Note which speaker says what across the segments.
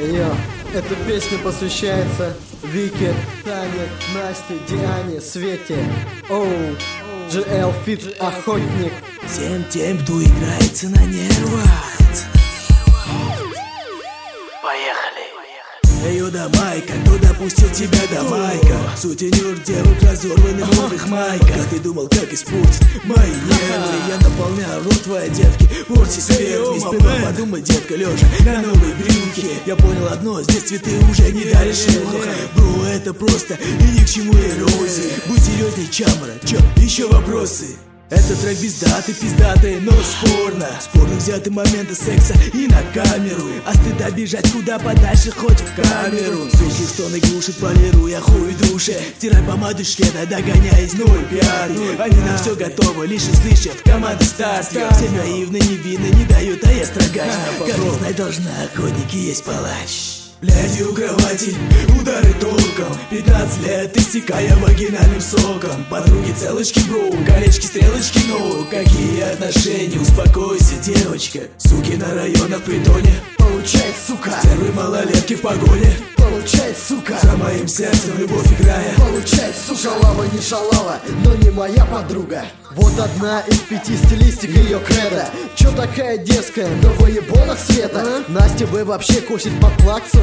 Speaker 1: Йо, эта песня посвящается Вике, Тане, Насте, Диане, Свете. Оу, GL Fit Охотник.
Speaker 2: Всем тем, кто играется на нервах. Поехали. Эй, да майка, кто допустил тебя до майка? Сутенер девок разорванных в новых майках. Ты думал, как испортить мои нервы? Я наполняю рот твоей девки, порти свет. Не спина, подумай, детка, лежа на новой брюхе. Я понял одно, здесь цветы уже не дали шлюха. Бро, это просто и ни к чему эрозии. Будь серьезней, чамара, чё, еще вопросы? Это трек пиздатый, но спорно. Спорно взяты моменты секса и на камеру. А стыда бежать куда подальше, хоть в камеру. Суки стоны глушит, полируя хуй в душе. Стирай помаду шлена, догоняясь ноль пиари. Они на все готовы, лишь услышав команды старта. Все наивны, невинны, не дают, а я строгач. Как не знать должна, охотники есть палач. Блядь, у кровати, удары толком. 15 лет, истекая вагинальным соком. Подруги целочки, бро, колечки, стрелочки, но какие отношения, успокойся, девочка. Суки на районах притоне.
Speaker 1: Получай, сука.
Speaker 2: Стервы малолетки в погоне.
Speaker 1: Получай, сука.
Speaker 2: За моим сердцем любовь играя.
Speaker 1: Получай, сука. Шалава не шалава, но не моя подруга. Вот одна из 5 стилистик ее кредо. Чё такая детская, но в ебонах света? Настя бы вообще косит под плаксу.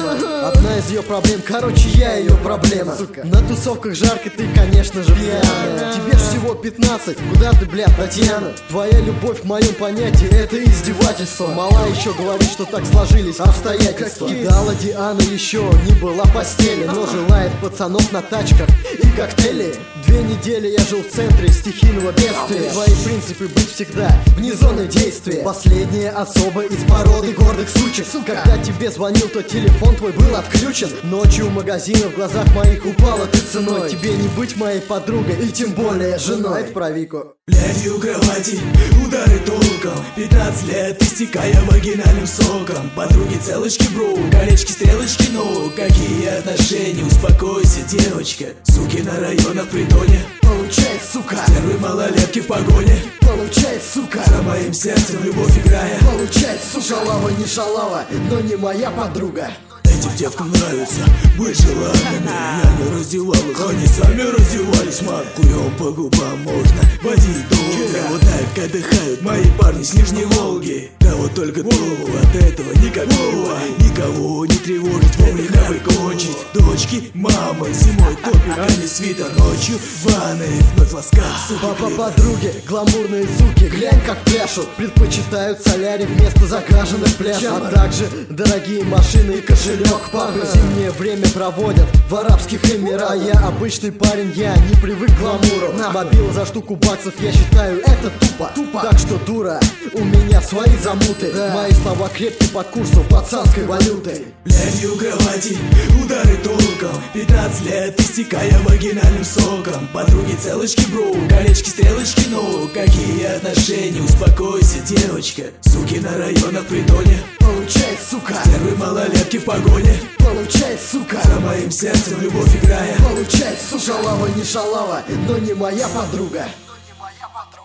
Speaker 1: Одна из ее проблем, короче, я ее проблема. Сука. На тусовках жарко, ты, конечно же, пьяная. Тебе ж всего 15, куда ты, бля, Татьяна? Твоя любовь в моем понятии, это издевательство. Мала еще говорит, что так сложились обстоятельства. Кидала Диана еще, не была в постели, но желает пацанов на тачках и коктейли. 2 недели я жил в центре стихийного бедствия. Твои принципы быть всегда вне зоны действия. Последняя особа из породы гордых сучек. Когда тебе звонил, то телефон твой был отключен. Ночью у магазина в глазах моих упала ты ценой. Тебе не быть моей подругой и тем более женой. Это про Вику.
Speaker 2: Блядь, у кровати, удары толком. 15 лет, истекая вагинальным соком. Подруги целочки, бро, колечки, стрелочки, но какие отношения, успокойся, девочка. Суки на районах притоне.
Speaker 1: Получай, сука.
Speaker 2: Стервы малолетки в погоне.
Speaker 1: Получай, сука.
Speaker 2: За моим сердцем любовь играя.
Speaker 1: Получай, сука. Шалава не шалава, но не моя подруга.
Speaker 2: Этим девкам нравится быть желанными. Я не раздевал их, они сами раздевались. Хуём по губам можно водить долго. Вот так отдыхают мои парни с Нижней Волги. Да вот только толку от этого никакого. Никого не тревожить, вовремя кончить. Дочки, мамы, зимой топик, а не свитер. Ночью в ванной, вновь ласкать.
Speaker 1: Папа, подруги, гламурные суки, глянь как пляшут. Предпочитают солярий вместо закрашенных пляж. А также дорогие машины и кошелек. Папы зимнее время проводят в Арабских Эмиратах. А я обычный парень, я не привык к гламуру. Мобил за штуку баксов, я считаю это тупо. Так что, дура, у меня свои замуты. Мои слова крепкие по курсу пацанской валюты.
Speaker 2: Блядь, у кровати, удары толком. 15 лет, истекая вагинальным соком. Подруги целочки, бро, колечки, стрелочки, но какие отношения, успокойся, девочка. Суки на районах притоне.
Speaker 1: Получай, сука.
Speaker 2: Стервы малолетки в погоне.
Speaker 1: Получай, сука.
Speaker 2: За моим сердцем любовь играя.
Speaker 1: Получай, сука. Шалава не шалава, но не моя подруга.